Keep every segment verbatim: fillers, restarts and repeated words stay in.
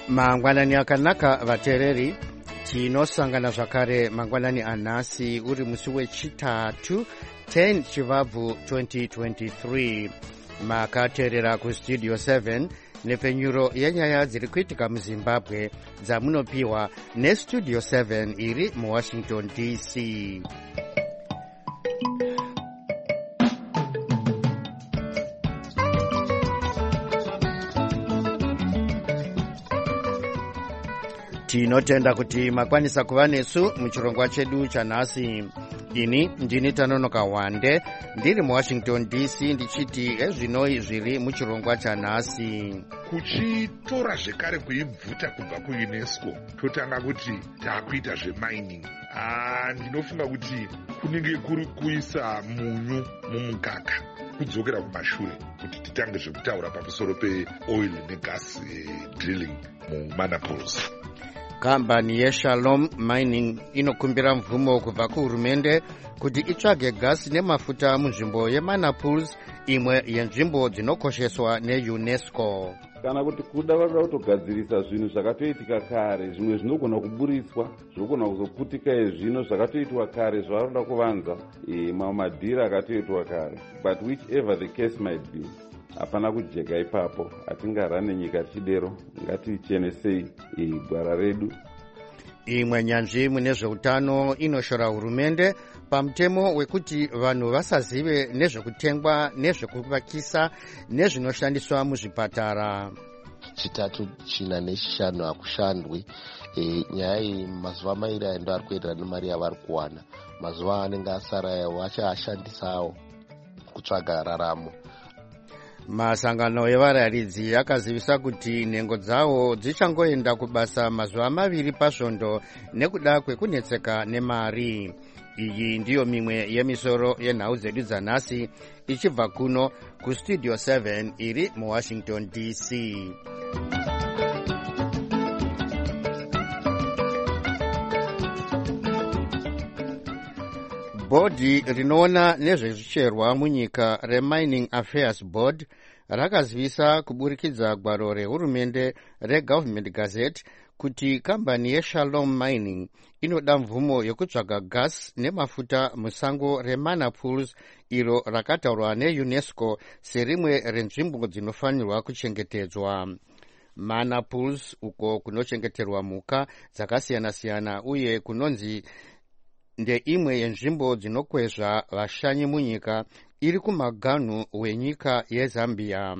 mangwanani akanaka vateereri, tinosangana zvakare mangwanani anhasi uri musi wechitatu ten chivabvu twenty twenty-three. Makateerera kustudio seven nepfenyuro yenyaya dziri kuitika muzimbabwe dzamunopiwa nestudio seven iri muwashington D C. Tinotenda kuti makwanisa kuva nesu muchirongwa chedu chanhasi. Ini ndini Tanonoka Wande ndiri muwashington D C ndichiti ezvinoi zviri muchirongwa chanhasi. Kuchitora zvekare kuibvuta kubva kuUNESCO, totanga kuti taakuita zvemining. Ah, ndinofunga kuti kunenge kuri kuisa munyu mumukaka, kudzokera kumashure kuti titange zvekutaura pamusoro peoil negas eh, drilling muManapols. Kambani yeShalom Mining inokumbira mvumo kubva kuhurumende kuti itsvage gasi nemafuta munzvimbo yeManapols, imwe yenzvimbo dzinokosheswa neUNESCO. Kana kuti kuda vanoda kutogadzirisa zvinhu zvakatoitika kare, zvimwe zvinogona kuburiswa, zvinogona kuzoputika ezvino zvakatoitwa kare zvavanoda kuvanza, e, mamadhira akatoitwa kare. But whichever the case might be, hapana kujeka ipapo, hatingarane nyika chidero, ngatichenесei gwara redu. Imwe nyanzvi mune zveutano inoshora hurumende pamutemo wekuti vanhu vasazive nezvekutengwa, nezvekuvakisa, nezvinoshandiswa muzvipatara. Chitatu china nechishanu hakushandwi. E, nyaya iyi mazuva mairi aendo ari kuenderana nemari yavari kuwana. Mazuva anenge asara vachaashandisawo kutsvaga raramo. Masangano evarayiridzi akazivisa kuti nhengo dzawo dzichangoenda kubasa mazuva maviri pasvondo nekuda kwekunetseka nemari. Iyi ndiyo mimwe yemisoro yenhau dzedu dzanhasi ichibva kuno kustudio seven iri muwashington D C. Bhodhi rinoona nezvezvicherwa munyika reMining Affairs Board rakazivisa kuburikidza gwaro rehurumende reGovernment Gazette kuti kambani yeShalom Mining inoda mvumo yokutsvaga gas nemafuta musango reManapols, iro rakataurwa neUNESCO serimwe renzvimbo dzinofanirwa kuchengetedzwa. Manapols, uko kunochengeterwa mhuka dzakasiyana-siyana uye kunonzi ndeimwe yenzvimbo dzinokwezva vashanyi munyika, iri kumaganhu wenyika yeZambia.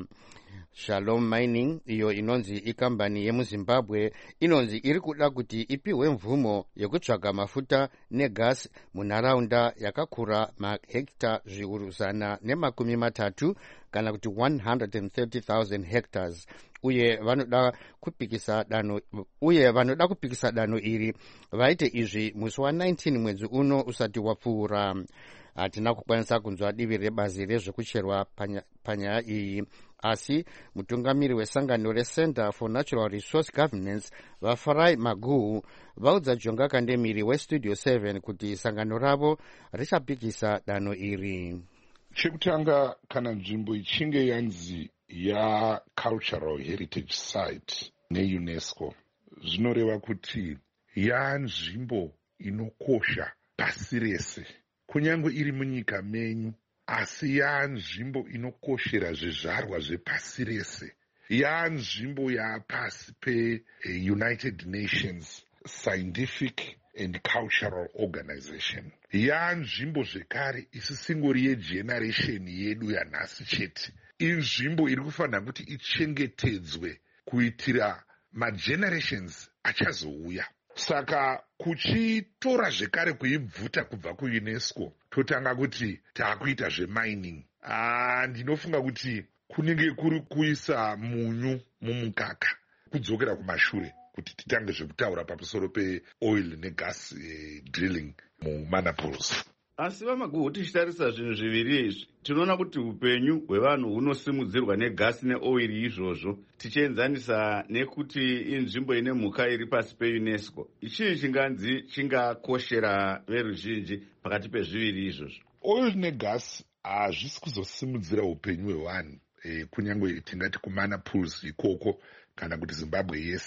Shalom Mining, iyo inonzi ikambani yemuZimbabwe, inonzi iri kuda kuti ipiwe mvumo yekutsvaga mafuta negas munharaunda yakakura mahekta zviuru zana nemakumi matatu kana kuti one hundred thirty thousand hectares, uye vanoda kupikisa danho uye vanoda kupikisa danho iri vaite izvi musi wa nineteen mwedzi uno usati wapfuura. Hatina kukwanisa kunzwa divi rebazi rezvekucherwa panyaya iyi, asi mutungamiri wesangano reCenter for Natural Resource Governance vaFarai Maguhu vaudza Jonga Kandemiri westudio seven kuti sangano ravo richapikisa danho iri. Chekutanga, kana nzvimbo ichinge yanzi yaCultural Heritage Site neUNESCO, zvinoreva kuti yanzvimbo inokosha pasi rese, kunyange iri munyika menyu, asi yanzvimbo inokoshera zvizvarwa zvepasi rese. Yanzvimbo yapasi peUnited Nations Scientific and Cultural Organization. Yanzvimbo zvekare isisingori yegeneration yedu yanhasi chete, inzvimbo iri kufanira kuti ichengetedzwe kuitira magenerations achazouya. Saka kuchitora zvekare kuibvuta kubva kuUNESCO, totanga kuti taakuita zvemining. Ah, ndinofunga kuti kunenge kuri kuisa munyu mumukaka, kudzokera kumashure kuti titange zvekutaura pamusoro peoil negas eh, drilling muManapols. Asi vaMaguhu, tichitarisa zvinhu zviviri izvi, tinoona kuti upenyu hwevanhu hunosimudzirwa negasi neoiri izvozvo, tichienzanisa nekuti inzvimbo ine mhuka iri pasi peUNESCO. Ichii chinganzi chingakoshera veruzhinji pakati pezviviri izvozvo? Oil negas hazvisi kuzosimudzira upenyu hwevanhu, e, kunyange tingati kuManapols ikoko kana kuti Zimbabwe yese.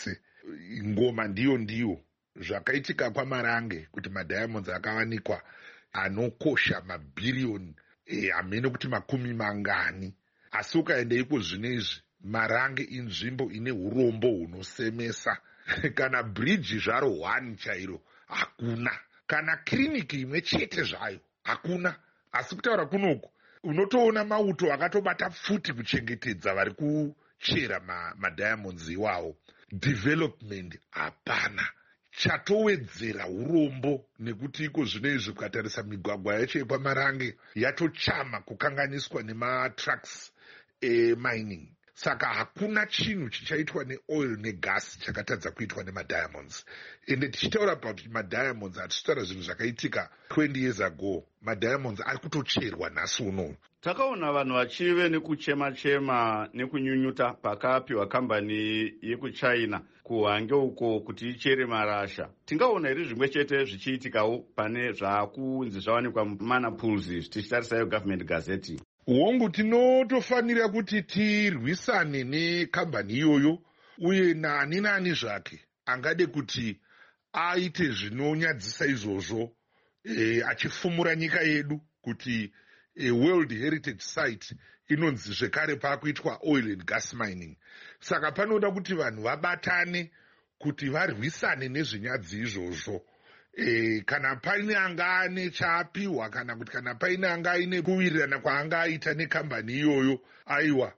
ngoma ndiyo ndiyo zvakaitika kwaMarange kuti madiamonds akawanikwa anokosha mabhiriyoni e, hamene kuti makumi mangani. Asi ukaenda iko zvinezvi Marange inzvimbo ine urombo hunosemesa kana bridge zvaro one chairo hakuna, kana kiriniki imwe chete zvayo hakuna. Asi kutaura kunoku unotoona mauto akatobata pfuti kuchengetedza vari kuchera madiamonds ma iwawo. Development hapana, chatowedzera urombo nekuti iko zvinezvi ukatarisa migwagwa yacho yepaMarange yatochama kukanganiswa nematrucks emining. Saka hakuna chinhu chichaitwa neoil negasi chakatadza kuitwa nemadiamonds. Ende tichitaura kuti madiamonds hatisitaura zvinhu zvakaitika twenty years ago. Madiamonds ari kutocherwa nhasi unowu. Takaona vanhu vachive nekuchema-chema nekunyunyuta pakapiwa kambani yekuchina kuhange uko kuti ichere marasha. Tingaona here zvimwe chete zvichiitikawo pane zvakunzi zvawanikwa mumana pools izvi tichitarisa government gazette? Hongu tinotofanira kuti tirwisane nekambani iyoyo, uye nani nani zvake angade kuti aite zvinonyadzisa izvozvo e, achifumura nyika yedu kuti e, World Heritage Site inonzi zvekare paakuitwa oil and gas mining. Saka panoda kuti vanhu vabatane kuti varwisane nezvinyadzi izvozvo. E, kana paine anga ane chaapiwa kana kuti kana paine anga aine kuwirirana kwaanga aita nekambani iyoyo, aiwa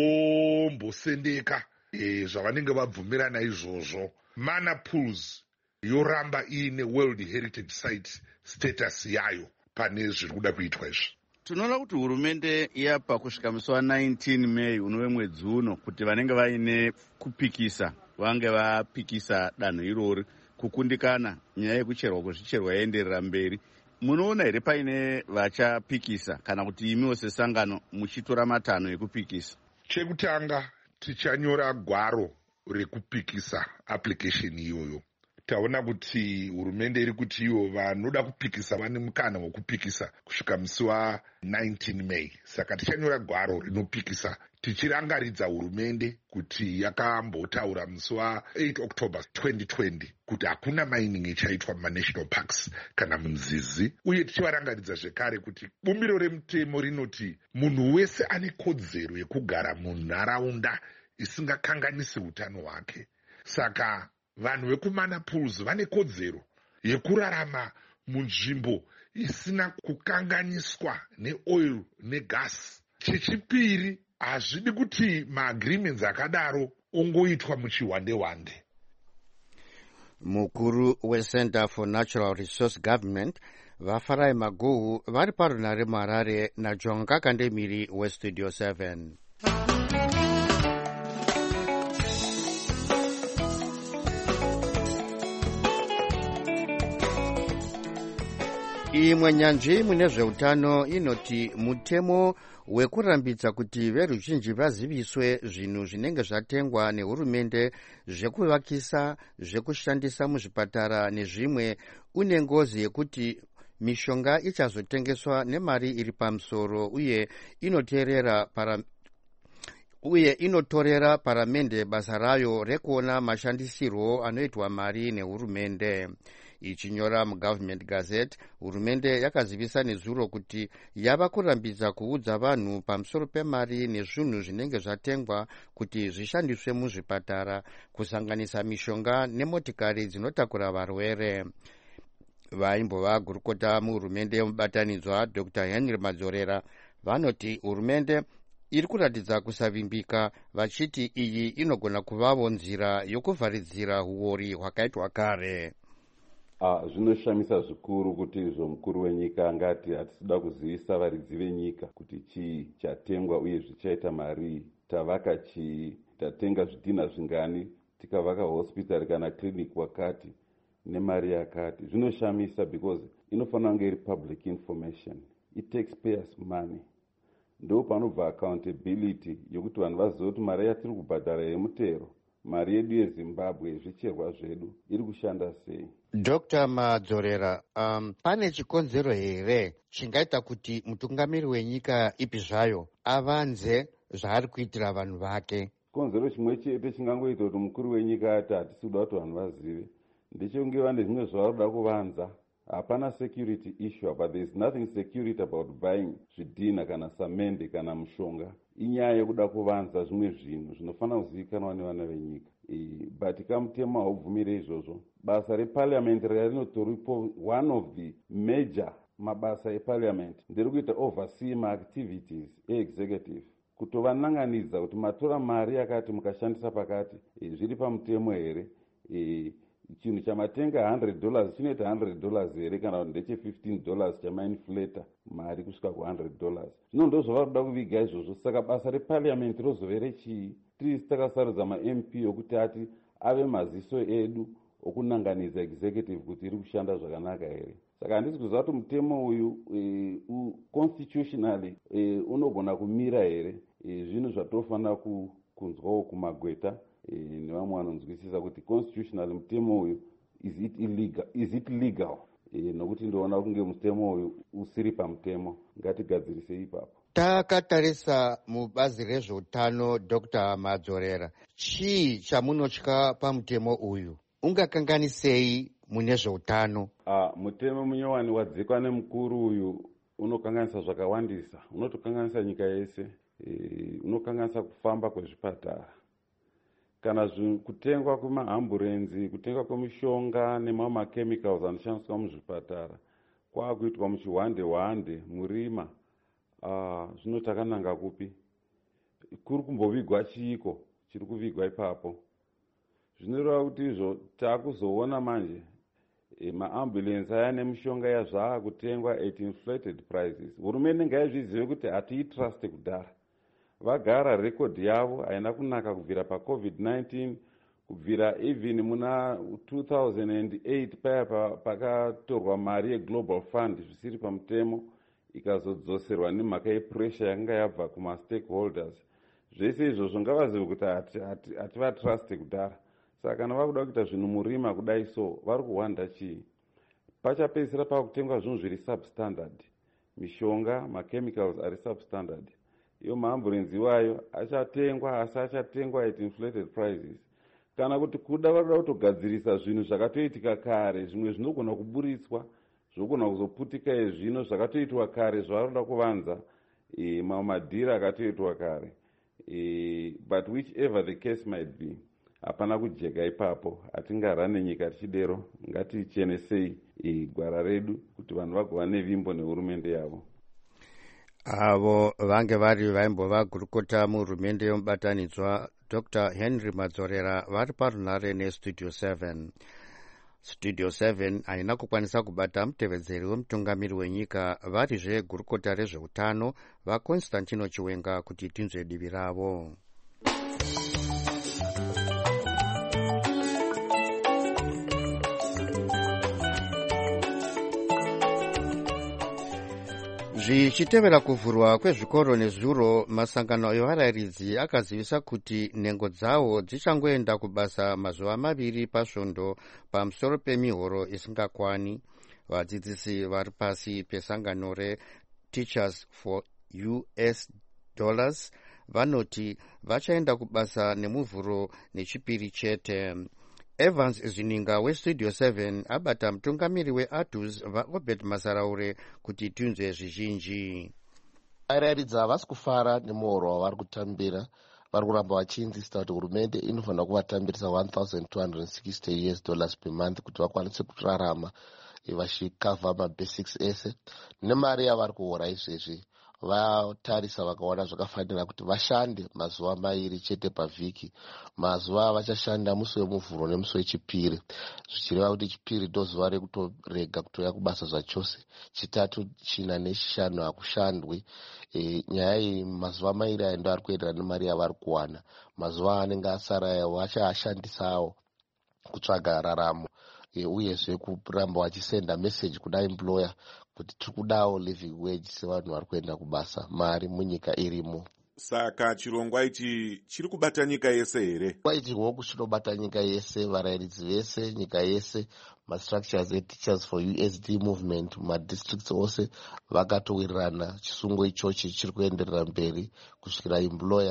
wombosendeka e, zvavanenge vabvumirana izvozvo. Mana Pools yoramba iine World Heritage Site status yayo pane zviri kuda kuitwa izvi. Tinoona kuti hurumende yapa kusvika musi wa nineteen May unove mwedzi uno kuti vanenge vaine kupikisa vange vapikisa danho irori kukundikana nyaya yekucherwa kwezvicherwa yaenderera mberi. Munoona here paine vachapikisa kana kuti imiwo sesangano muchitora matanho ekupikisa? Chekutanga tichanyora gwaro rekupikisa application iyoyo. Taona kuti hurumende iri kuti ivo vanoda kupikisa vane mukana wekupikisa kusvika musi wa nineteen May. Saka tichanyora gwaro rinopikisa tichirangaridza hurumende kuti yakambotaura musi wa eight October twenty twenty kuti hakuna mining ichaitwa mumanational parks kana munzizi. Uye tichivarangaridza zvekare kuti bumbiro remutemo rinoti munhu wese ane kodzero yekugara munharaunda isingakanganisi utano hwake. Saka vanhu vekumana pools vane kodzero yekurarama munzvimbo isina kukanganiswa neoil negasi. Chechipiri, hazvidi kuti maagreements akadaro ongoitwa muchihwande-hwande. Mukuru weCenter for Natural Resource Government vafarai Maguhu vari parunare muHarare naJonga Kandemiri weStudio seven. Imwe nyanzvi mune zveutano inoti mutemo wekurambidza kuti veruzhinji vaziviswe zvinhu zvinenge zvatengwa nehurumende zvekuvakisa, zvekushandisa muzvipatara nezvimwe une ngozi yekuti mishonga ichazotengeswa nemari iri pamusoro uye inoterera para uye inotorera paramende basa rayo rekuona mashandisirwo anoitwa mari nehurumende. Ichinyora muGovernment Gazette, hurumende yakazivisa nezuro kuti yava kurambidza kuudza vanhu pamusoro pemari nezvinhu zvinenge zvatengwa kuti zvishandiswe muzvipatara, kusanganisa mishonga nemotikari dzinotakura varwere. Vaimbova gurukota muhurumende yemubatanidzwa Doctor Henry Madzorera vanoti hurumende iri kuratidza kusavimbika, vachiti iyi inogona kuvawo nzira yokuvharidzira huori hwakaitwa kare. Ah, zvinoshamisa zvikuru kuti izvo mukuru wenyika angati hatisida kuzivisa varidzi venyika kuti chii chatengwa uye zvichaita mari. Tavaka chii, tatenga zvidhina zvingani, tikavaka hospital kana clinic wakati nemari yakati. Zvinoshamisa because inofanira kunge iri public information. It takes payers money. Ndo panobva accountability yokuti vanhu vazive kuti mari yatiri kubhadhara yemutero, mari yedu yeZimbabwe yezvicherwa zvedu iri kushanda sei. Doctor Madzorera, um, pane chikonzero here chingaita kuti mutungamiri wenyika ipi zvayo avanze zvaari kuitira vanhu vake? chikonzero chimwe chete chingangoita kuti mukuru wenyika ati hatisi kuda kuti vanhu vazive ndechonge vane zvimwe zvavari kuda kuvanza. Hapana security issue apa, there is nothing security about buying zvidhina kana samende kana mushonga. Inyaya yekuda kuvanza zvimwe zvinhu zvinofanira kuzivikanwa nevana venyika. E, but kamutemo haubvumire izvozvo. Basa reparliament rinotoripo, one of the major mabasa eparliament nderekuita oversee maactivities eexecutive, kutovananganidza kuti matora mari yakati mukashandisa pakati e, zviri pamutemo here. E, chinhu chamatenga one hundred dollars chinoita one hundred dollars here kana kuti ndeche fifteen dollars chamainflata mari kusvika ku one hundred dollars. Zvino ndo zvavari kuda kuviga izvozvo. Saka basa reparliament rozove rechii? Tisi takasarudza ma-M P okuti ati ave maziso edu okunanganidza executive kuti iri kushanda zvakanaka here. Saka handisi kuziva kuti mutemo uyu e, u, constitutionally e, unogona kumira here. E, zvinhu zvatofanira kunzwawo kumagweta e, nevamwe vanonzwisisa kuti constitutionally mutemo uyu is it illegal, is it legal? E, nokuti ndoona kunge mutemo uyu usiri pamutemo. Ngatigadzirise ipapo. Takatarisa mubazi rezveutano Doctor Madzorera, chii chamunotya pamutemo uyu? Ungakanganisei mune zveutano? Uh, mutemo munyowani wadzikwa nemukuru uyu unokanganisa zvakawandisa. Unotokanganisa nyika yese. E, unokanganisa kufamba kwezvipatara, kana kutengwa kwemaamburenzi, kutengwa kwemishonga nemamachemicals anoshandiswa muzvipatara kwakuitwa muchihwande hwande murima. Uh, zvino takananga kupi? Kuri kumbovigwa chiiko chiri kuvigwa ipapo? Zvinoreva kuti izvo taakuzoona manje e, maambulensi aya nemishonga yazvaa kutengwa at inflated prices. Hurumende ngaizvizive kuti hatiitruste kudhara. Vagara rekodhi yavo haina kunaka kubvira pacovid nineteen, kubvira even muna two thousand eight paya pakatorwa mari yeglobal fund zvisiri pamutemo ikazodzoserwa nemhaka yepressure yakanga yabva kumastakeholders. Zvese izvozvo ngavazive kuti hativatruste kudhara. Saka kana vakuda kuita zvinhu murima kudai so vari kuhwanda chii? Pachapedzisira pakutengwa zvinhu zviri substandard, mishonga, machemicals ari substandard. Iyo maamburenzi iwayo achatengwa asi achatengwa at inflated prices. Kana kuti kuda vakuda kutogadzirisa zvinhu zvakatoitika kare, zvimwe zvinogona kuburitswa, zvinogona kuzoputika ezvino zvakatoitwa kare zvavaroda kuvanza e, mamadhira akatoitwa kare. E, but whichever the case might be, hapana kujeka ipapo. Hatingarane nyika tichidero, ngatichenесei e, gwara redu kuti vanhu vagova nevimbo nehurumende yavo. Avo vange vari vaimbova gurukota muhurumende yomubatanidzwa Doctor Henry Madzorera vari parunare nestudio seven. Studio seven haina kukwanisa kubata mutevedzeri wemutungamiri wenyika varizve gurukota rezveutano vaConstantino Chiwenga kuti tinzwe divi ravo. Zvichitevera kuvhurwa kwezvikoro nezuro, masangano evarayiridzi akazivisa kuti nhengo dzawo dzichangoenda kubasa mazuva maviri pasvondo pamusoro pemihoro isingakwani. Vadzidzisi vari pasi pesangano reTeachers for U S Dollars vanoti vachaenda kubasa nemuvhuro nechipiri chete. Evans Zininga westudio seven abata mutungamiri weA T U S vaObed Masaraure kuti tunzwe zvizhinji. Varayiridzi havasi kufara nemuhoro wavari kutambira. Vari kuramba vachiinzista kuti hurumende inofanira kuvatambirisa one thousand two hundred sixty U S dollars per month kuti vakwanise kurarama vachikavha mabasics ese. Nemari yavari kuhora izvezvi vatarisa vakaona zvakafanira kuti vashande mazuva mairi chete pavhiki. Mazuva vachashanda musi wemuvhuro nemusi wechipiri, zvichireva kuti chipiri ndozuva rekutorega kutoya kubasa zvachose. Chitatu, china nechishanu hakushandwi. E, nyaya iyi mazuva mairi aya ndo ari kuenderana nemari yavari kuwana. Mazuva anenge asara aya vachashandisawo kutsvaga raramo. E, uyezve kuramba vachisenda message kuna employer kuti tiri kudawo living wage sevanhu vari kuenda kubasa, mari munyika irimo. Saka chirongwa ichi chiri kubata nyika yese here? Chirongwa ichi chinoku chinobata nyika yese, varayiridzi vese, nyika yese, mastructures eTeachers for U S D movement, madistricts ose vakatowirirana chisungo ichochi chiri kuenderera mberi kusvikira employer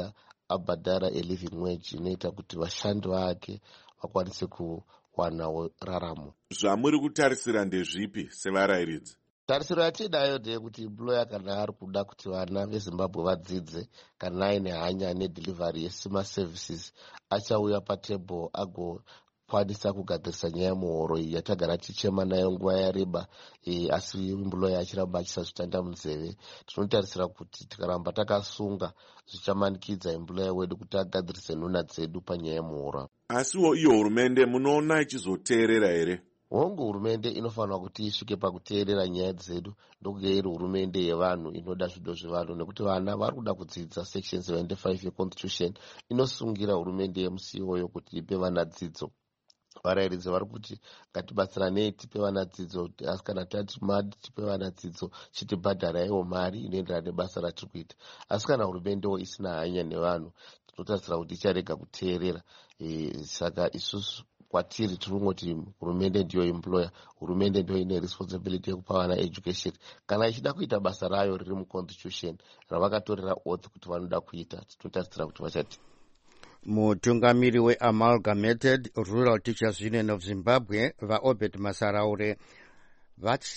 abhadhara a living wage inoita kuti vashandi vake vakwanise kuwana raramo. Zvamuri kutarisira ndezvipi sevarayiridzi? Tarisiro yatidayo ndeyekuti employer kana ari kuda kuti vana veZimbabwe vadzidze kana aine hanya nedelivery yesima services achauya patable agokwanisa kugadzirisa nyaya yemuhoro iyi yatagara tichema nayo nguva yareba, e, asi employer achiramba achisazvitanda munzeve. Tinotarisira kuti tikaramba takasunga zvichamanikidza employer wedu kuti agadzirise nhuna dzedu panyaya yemuhoro. Asiwo iyo hurumende munoona ichizoteerera here? Hongu hurumende inofanira kuti isvike pakuteerera nyaya dzedu ndokuge iri hurumende yevanhu inoda zvido zvevanhu, nekuti vana vari kuda kudzidza. Section seventy-five yeconstitution inosungira hurumende yemusiwoyo kuti ipe vana dzidzo. Varayiridzi vari kuti ngatibatsiranei tipe vana dzidzo, asi kana tati mari tipe vana dzidzo chitibhadharaiwo mari inoenderana nebasa ratiri kuita. Asi kana hurumendewo isina hanya nevanhu, tinotarisira kuti icharega kuteerera. E, saka isusu kwatiri tiri kungoti hurumende ndiyo employer, hurumende ndiyo ine responsibility yekupa vana education. Kana ichida kuita basa rayo riri muconstitution ravakatorera oath kuti vanoda kuita, tinotarisira kuti vachati. Mutungamiri weAmalgamated Rural Teachers Union of Zimbabwe vaObed Masaraure vach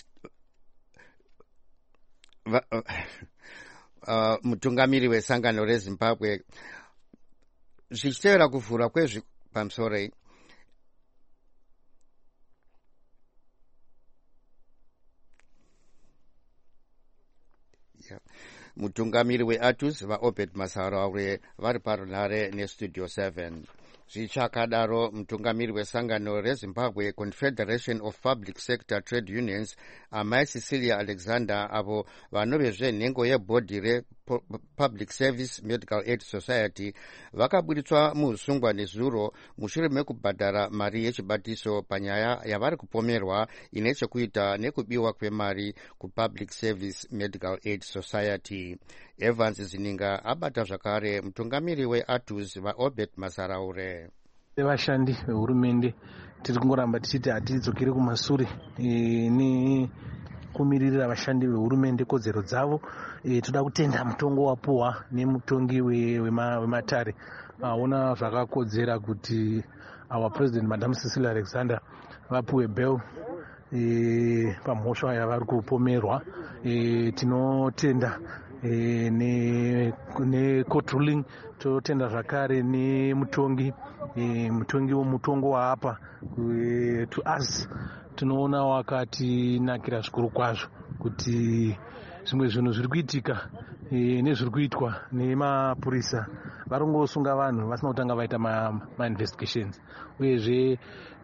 va, uh, mutungamiri wesangano reZimbabwe zvichitevera kuvhura kwezvi pamusoro iyi. Mutungamiri weATUS vaObed Masaraure vari parunare nestudio seven. Zvichakadaro mutungamiri wesangano reZimbabwe Confederation of Public Sector Trade Unions amai Cecilia Alexander avo vanove nhengo yebhodhi rePublic Service Medical Aid Society vakaburitswa muusungwa nezuro mushure mekubhadhara mari yechibatiso panyaya yavari kupomerwa ine chekuita nekubiwa kwemari kuPublic Service Medical Aid Society. Evans Zininga abata zvakare mutungamiri weATUS vaObed Masaraure. Vashandi vehurumende tiri kungoramba tichiti hatidzokeri kumasure e, ne kumiririra vashandi vehurumende kodzero dzavo. E, toda kutenda mutongo wapuwa nemutongi wematare aona zvakakodzera kuti our president Madam Cecilia Alexander vapuwe bail e, pamhosva yavari kupomerwa. E, tinotenda e, ne, ne court ruling, totenda zvakare nemutongi e, mutongi womutongo waapa e, to us tinoona wakatinakira zvikuru kwazvo kuti zvimwe zvinhu zviri kuitika e, nezviri kuitwa nemapurisa vari kungosunga vanhu vasina kutanga vaita mainvestigations ma uyezve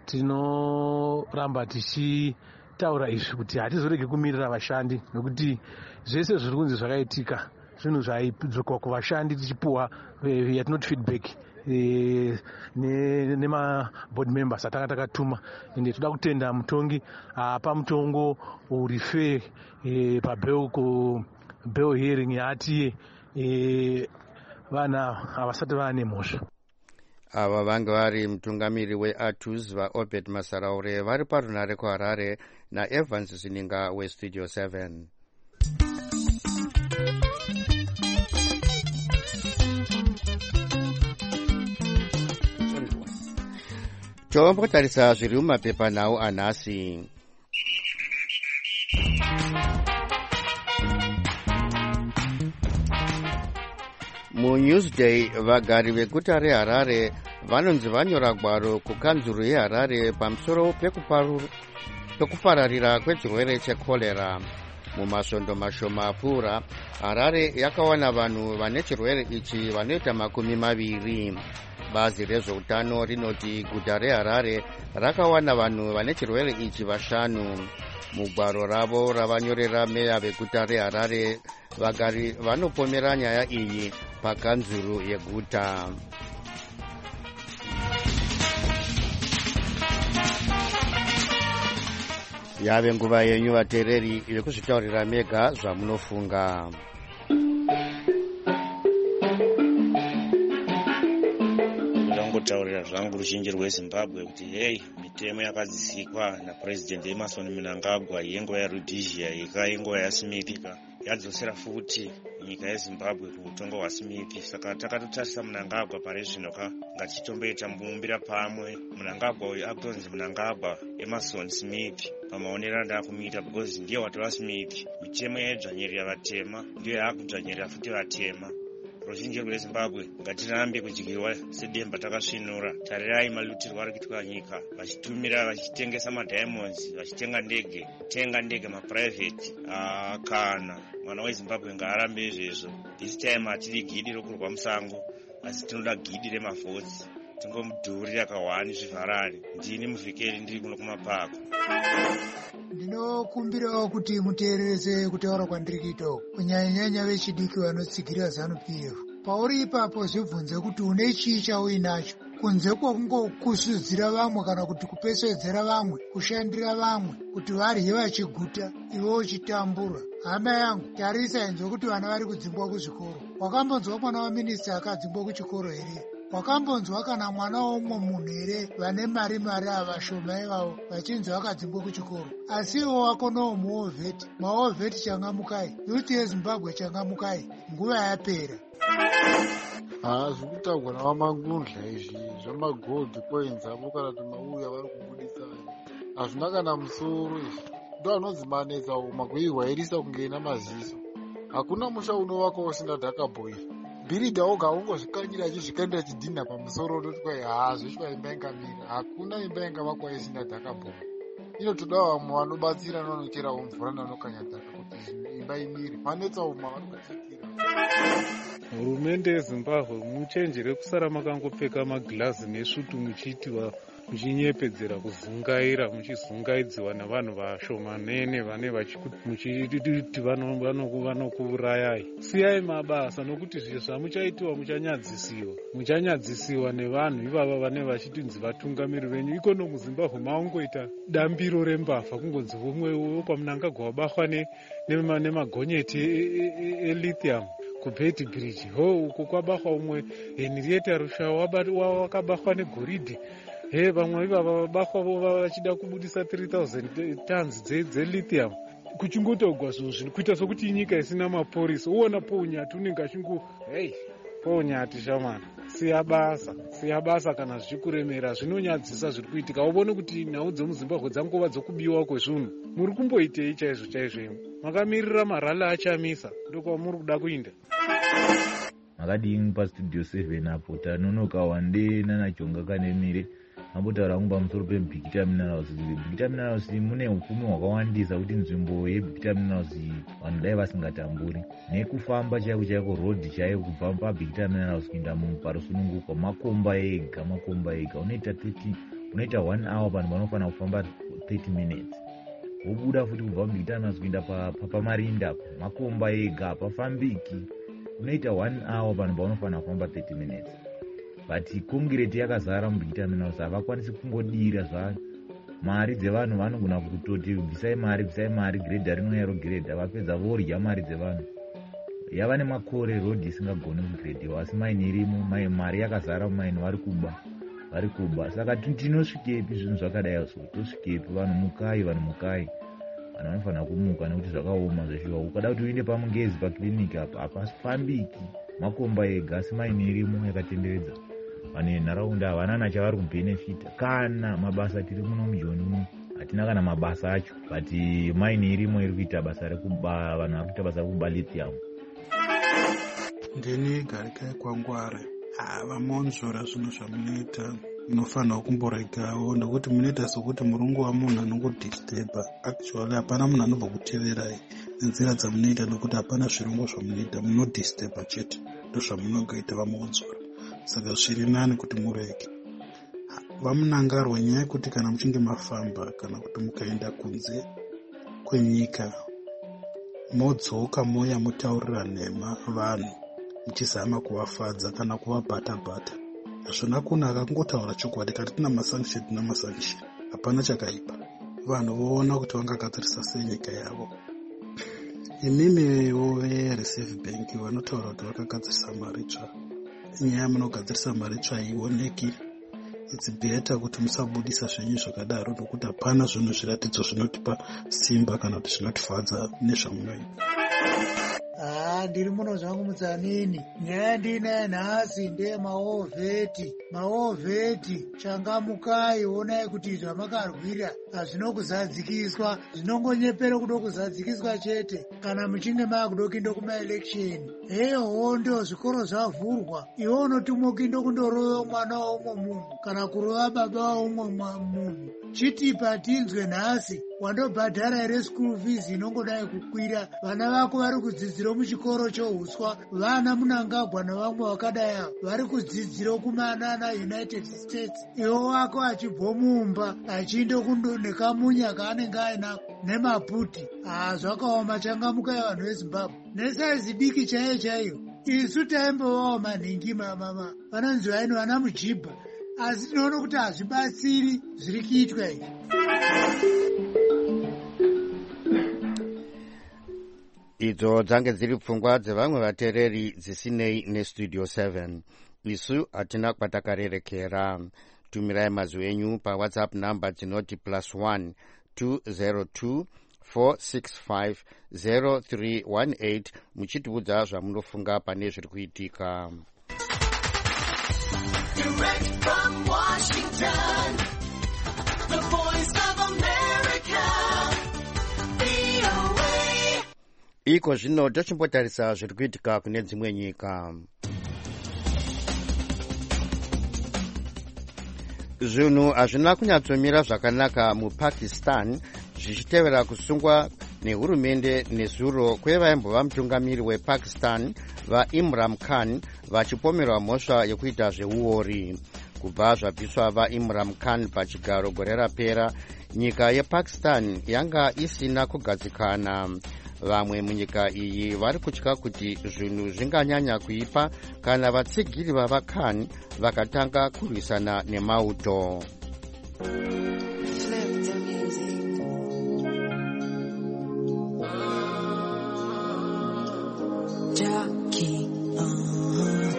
tinoramba tichitaura izvi kuti hatizorege kumirira vashandi nekuti zvese zviri kunzi zvakaitika zvinhu zvaidzokwa kuvashandi tichipuwa yatinoti feedback e, nemaboard ne members atanga takatuma. Ende toda kutenda mutongi apa mutongo uri fair e, pabail ku bail hearing yatiye e, vana havasati vane mhosva. Ava vanga vari mutungamiri weATUS vaObed Masaraure vari parunare kuHarare naEvans Zininga westudio seven. Tombotarisa zviri mumapepa nawo anhasi. MuNewsday vagari veguta reHarare vanonzi vanyora gwaro kukanzuru yeHarare pamusoro pekupararira kwechirwere chekorera. Mumasvondo mashoma apfuura, Harare yakawana vanhu vane chirwere ichi vanoita makumi maviri. Bazi rezveutano rinoti guta reHarare rakawana vanhu vane chirwere ichi vashanu. Mugwaro ravo ravanyorera meya veguta reHarare, vagari vanopomera nyaya iyi pakanzuru yeguta. Yave nguva yenyu vateereri yekuzvitaurira mega zvamunofunga. Ndinongotaurira zvangu ruzhinji rweZimbabwe kuti hey, mitemo yakadzisikwa naPresident Emmerson Mnangagwa yenguva yaRhodesia ika yenguva yaSmith ika yadzosera futi nyika yezimbabwe kuutongo hwaSmith. Saka takatotarisa Mnangagwa pari zvino ka ngatitomboita mumbira pamwe. Mnangagwa uyu akutonzi Mnangagwa Emerson Smith pamaonero andakumuita because ndiye watora Smith. Mitemo yaidzvanyirira vatema ndiyo yaakudzvanyirira futi vatema. Ruzhinji rweZimbabwe ngatirambe kudyirwa sedemba takasvinura. Tarirai malutirwo ari kuitwa nyika, vachitumira vachitengesa madiamonds, vachitenga ndege, tenga ndege maprivate. Ah, kana mwana weZimbabwe ngaarambe izvezvo. This time hatiri gidi rokurwa musango, asi tinoda gidi remavhotsi. Tingomudhurira kawani zvivharare. Ndini Muvhekeli ndiri kuno kumapako. Ndinokumbirawo kuti muteerese kutaura kwandiri kuita kunyanya-nyanya vechidiki vanotsigirira ZANU P F. Pauri ipapo zvibvunze kuti une chii chauinacho, kunze kwokungokusudzira vamwe kana kuti kupesvedzera vamwe, kushandira vamwe kuti varye vachiguta iwe uchitambura. Hama yangu, tarisa inzwa kuti vana vari kudzimbwa kuzvikoro. Wakambonzwa mwana waminista akadzimbwa kuchikoro here? Wakambonzwa kana mwana womwe munhu here vane mari mari avashoma ivavo vachinzi vakadzimbwa kuchikoro? Asi iwo wako nomuovheti, maovheti changamukai, yuti yeZimbabwe changamukai, nguva yapera. Ah, zvekutaurwa navamangundla izvi zvamagold coins avo kana kuti mauya vari kubudisa hazvina kana musoro izvi. Ndo anonzi manetsa uma kuirwairisa kunge ina maziso. Hakuna musha unovaka usina dhakabhoira. Bhiridha oga ungozvikanyira achizvikandira chidhina pamusoro ndoti kwai haa zveshuwa imba ingamira. Hakuna imba ingavakwa isina dhakabhoira. Inotoda vamwe vanobatsira nevanocherawo mvura nevanokanya dhaka kuti imba imire. Manetsa uma vari kutikira. Hurumende yeZimbabwe muchenjere kusara makangopfeka magirazi nesvutu muchiitiwa muchinyepedzera kuzungaira muchizungaidziwa navanhu vashomanene vane muchiti vanokuurayai. Siyai mabasa nokuti zvizvo zvamuchaitiwa muchanyadzisiwa. Muchanyadzisiwa nevanhu ivava vane vachitinzi vatungamiri venyu. Ikono muZimbabwe maungoita dambiro rembavha kungonzi umwe paMnangagwa wabatwa nemagonyeti elithium kuBeit Bridge. Ho uko kwabatwa umwe Henrietta Rushawa wakabatwa negoridhe. He vamwe ivava vabatwa vachida kubudisa three thousand tons dzelithium. Kuchingotogwa zvinhu zvino kuita sokuti nyika isina mapurisa. Uona pounyati unenge achingu hey pounyati shamana. Siya basa, siya basa kana zvichikuremera zvinonyadzisa zviri kuitika. Ubone kuti nhau dzemuZimbabwe dzangova dzokubiwa kwezvinhu. Muri kumboitei chaizvo chaizvo? Makamirira marala achamisa ndokwa muri kuda kuinda. Makadini pastudio seven apo tanonoka wande nanajonga kanemire ambotaura kungu pamusoro peBig Terminals. Big Terminals mune upfumi hwakawandisa kuti nzvimbo yeBig Terminals vanhu dai vasingatamburi nekufamba chaiko chaiko road chaiko kubva paBig Terminals kuenda parusununguko makomba ega makomba ega unoita thirty unoita one hour vanhu vanofana kufamba thirty minutes. Wobuda futi kubva paBig Terminals kuenda pamarinda makomba ega hapafambiki unoita one hour vanhu vanofana kufamba thirty minutes. But concrete yakazara muBig Terminals havakwanisi kungodira zvanhu. Mari dzevanhu vanogona kutoti bvisai mari bvisai mari greda rinouya rogredha vapedza vorya mari dzevanhu. Yava nemakore road isingagoni kugredhiwa asi maini irimo mari yakazara mumaini vari kuba vari kuba. Saka tinosvikepi zvinhu zvakadai so tosvikepi vanhu mukai vanhu mukai vanhu vanofanira kumuka nekuti zvakaoma zveshuwa. Ukada kuti uinde pamungezi pakiriniki apa hapafambiki makomba ega asi maini irimo yakatenderedza vanhu venharaunda havana nachavari kubhenefita. Kana mabasa tiri muno mujoni muno hatina kana mabasa acho but maini irimo iri kuita basa rekuba vanhu vari kuita basa rekuba lithium. Ndini Garikai Kwangware. Vamonzvora zvinhu zvamunoita munofanira kumboregawo nekuti munoita sokuti murungu wamunhu anongodisturba. Actually hapana munhu anobva kuteverai nenzira dzamunoita nokuti hapana zvirungu zvamunoita munodisturba chete ndozvamunongoita vamonzvora. Saka zviri nani kuti murege. Vamunangarwa nyaya yekuti kana muchinge mafamba kana kuti mukaenda kunze kwenyika modzoka moya mutaurira nhema vanhu muchizama kuvafadza kana kuvabhata-bhata. Hazvina kunaka kungotaura chokwadi kana tina masanction tina masanction. Hapana chakaipa. Vanhu voona kuti vangagadzirisa sei nyika yavo. Imimiwo veReserve Bank vanotaura kuti vakagadzirisa mari tsva. Nyaya munogadzirisa mari tsva haioneki. It's better kuti musabudisa zvenyu zvakadaro nokuti hapana zvinhu zviratidzo zvinotipa simba kana kuti zvinotifadza nezvamunoita. haa ndiri muno zvangu mutsanini. Nyaya ndinaye nhasi ndeyemaovheti. Maovheti changamukai, onai kuti zvamakarwira hazvino kuzadzikiswa, zvinongonyepera kudo kuzadzikiswa chete kana muchinge maakudo kuindo kumaeleksheni. Heho ndo zvikoro zvavhurwa, iwe unotumwa kuindo kundorova mwana waumwe munhu kana kurova baba waumwe munhu. Chitipa tinzwe nhasi wandobhadhara here school fees inongodai kukwira, vana vako vari kudzidzira muchikoro chouswa, vana Munangagwa navamwe vakadai vari kudzidzira kumanana United States, iwe wako achibvo mumba achiinde kundo nekamunya kaanenge ainako nemaputi. Ah, zvakaoma. Changamukai vanhu veZimbabwe nesaizi diki chaiyo chaiyo. Isu taimbovawo manhingi mama vanonzi vaino vana mujibha, asi tinoona kuti hazvibatsiri zviri kuitwa izvi. Idzo dzange dziri pfungwa dzevamwe vateereri dzisinei nestudio seven. Isu hatina kwatakarerekera. Tumirai mazwi enyu pawhatsapp namba dzinoti plus one two zero two four six five zero three one eight muchitiudza zvamunofunga pane zviri kuitika. Direct from Washington, the voice of America, V O A. Iko zvino tochimbotarisa zviri kuitika kune dzimwe nyika. Zvinhu hazvina kunyatsomira zvakanaka muPakistan zvichitevera kusungwa nehurumende nezuro kwevaimbova mutungamiri wePakistan vaImran Khan vachipomerwa mhosva yekuita zveuori. Kubva zvabviswa vaImran Khan pachigaro gore rapera, nyika yePakistan yanga isina kugadzikana. Vamwe munyika iyi vari kutya kuti zvinhu zvinganyanya kuipa kana vatsigiri vava Khan vakatanga kurwisana nemauto. Jackie, uh-huh.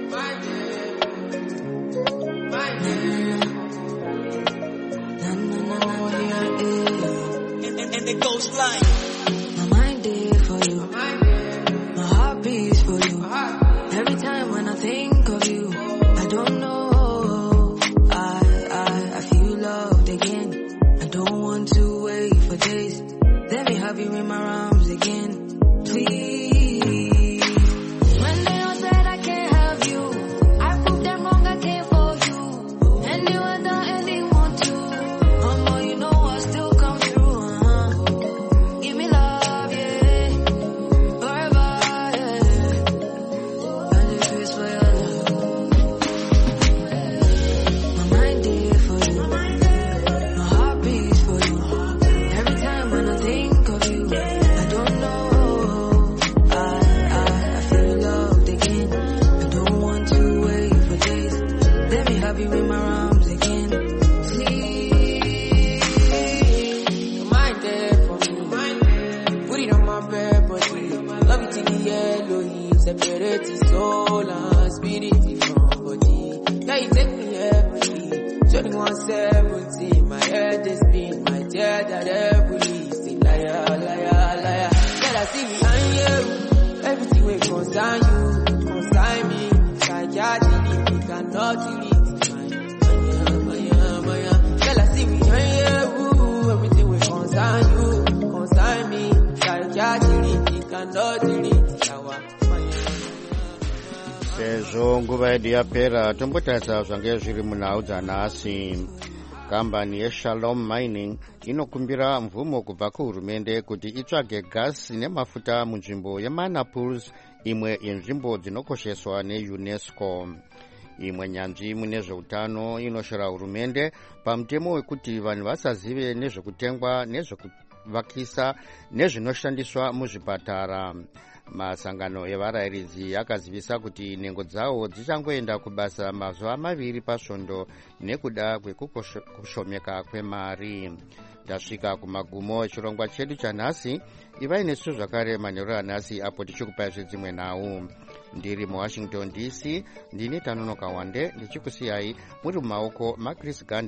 Na, na, na, na, na, yeah. and, and, and it goes like my mind there for you, my heart beats for you. Every time when I think of you, I don't know, I, I, I feel loved again. I don't want to wait for days. Let me have you in my arms again, please. Sezvo nguva yedu yapera, tombotarisa zvange zviri munhau dzanhasi. Kambani yeShalom Mining inokumbira mvumo kubva kuhurumende kuti itsvage gasi nemafuta munzvimbo yeManapurs, imwe yenzvimbo dzinokosheswa neUNESCO. Imwe nyanzvi mune zveutano inoshora hurumende pamutemo wekuti vanhu vasazive nezvekutengwa, nezvekuvakisa nezvinoshandiswa muzvipatara. Masangano evarayiridzi akazivisa kuti nhengo dzawo dzichangoenda kubasa mazuva maviri pasvondo nekuda kwekushomeka kwemari. Tasvika kumagumo echirongwa chedu chanhasi. Ivai nesu zvakare manheru anhasi apo tichikupai zvedzimwe nhau. Ndiri muWashington D C, ndini Tanonoka Wande ndichikusiyai muri mumaoko maChris Gandhi.